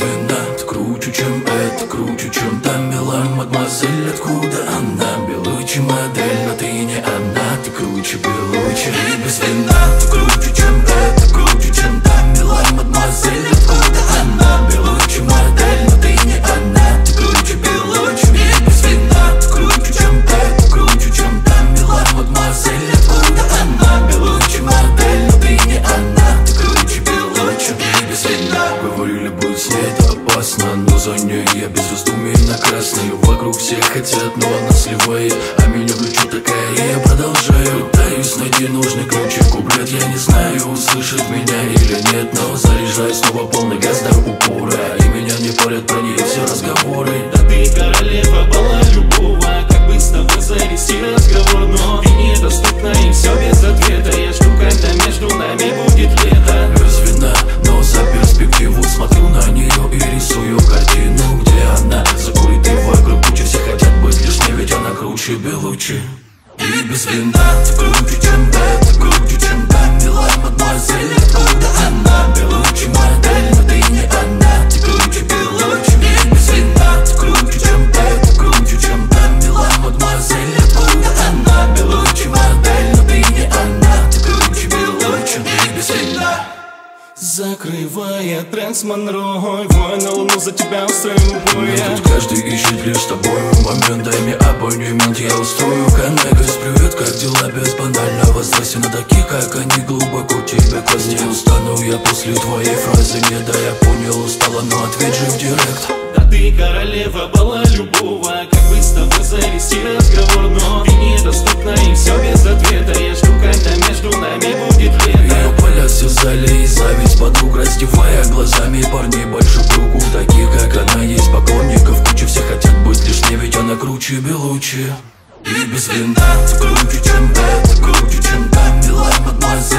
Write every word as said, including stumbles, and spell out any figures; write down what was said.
вина. Ты круче, чем это, круче, чем та милая мадемуазель. Откуда она? Белучи модель, но ты не она. Ты круче Белучи и без вина. Ты круче, чем это, круче, чем та милая мадемуазель. Откуда она? Белучи модель, но ты не она. Ты круче Белучи и без вина. Ты круче, чем это, круче, чем та милая мадемуазель. Откуда она? Белучи модель, но ты не она. Ты круче Белучи и без вина. Говорили, быть с ней это опасно, но за ней я без раздумий на красный. Вокруг все хотят, но она сливает, а меня влечет такая, и я продолжаю. Пытаюсь найти нужный ключик, куплет, я не знаю, услышит меня или нет, но заряжаю снова полный газ до упора, и меня не парят про нее все разговоры. Да ты королева была любого, как бы с тобой завести разговор, но ты недоступна и все без ответа. Я жду, когда между нами будет лето. Без вина, но за перспективу смотрю на нее и рисую картину, где она закурит и вокруг куча. Все хотят быть лишней, ведь она круче Белучи и без вина. Ты круче, чем это, круче, чем та милая мадемуазель. Откуда она? Белучи модель, но ты не она. Ты круче Белучи и без вина. Ты круче, чем это, круче, чем та милая мадемуазель. Откуда она? Белучи модель, но ты не она. Ты круче Белучи и без вина. Закрывая Трэнс Монро, вой на луну за тебя устрою бой. Тут каждый ищет лишь с тобой момент, дай мне абонемент, я устрою коннект. Привет, как дела без банального здрасте, на таких, как они, глубоко тебе класть. Не устану я после твоей фразы, не да, я понял, устала, но ответь же в директ. Да ты королева была любого, как бы с тобой завести разговор, но ты недоступна и все без ответа. Я жду, когда между нами будет лето. Ее палят все в зале и зависть подруг, раздевая глазами парней большой круг. У таких, как она, есть поклонников куча, все хотят быть лишней, ведь она круче Белучи и без вина. Ты круче, чем это, круче, чем та милая мадемуазель.